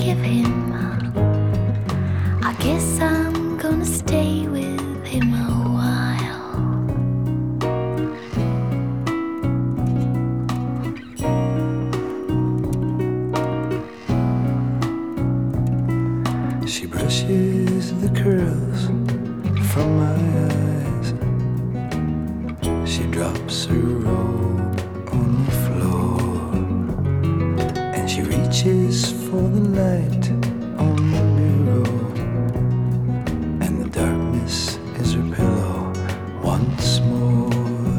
give him. I guess I'm gonna stay with him a while. She brushes the curls from my eyes. She drops her robe on the floor, and she reaches for the light on the mirror, and the darkness is her pillow once more.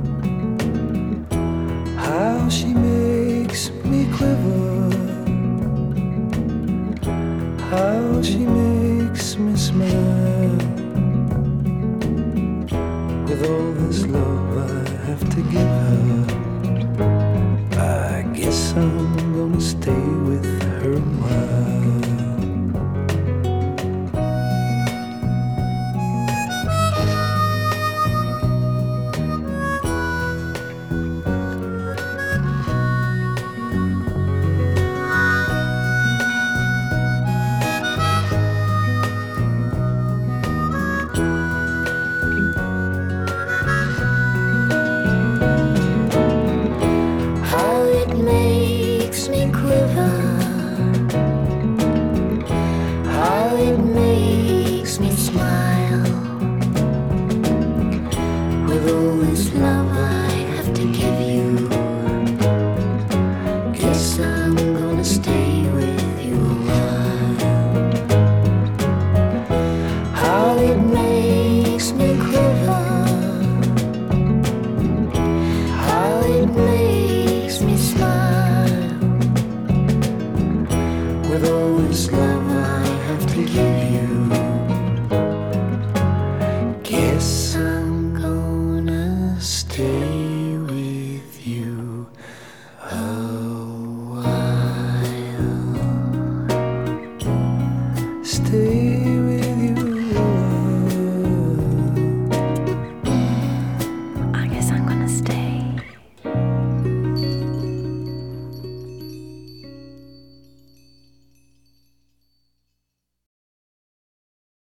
How she makes me quiver, how she makes me smile. With all this love I have to give her, I guess I'm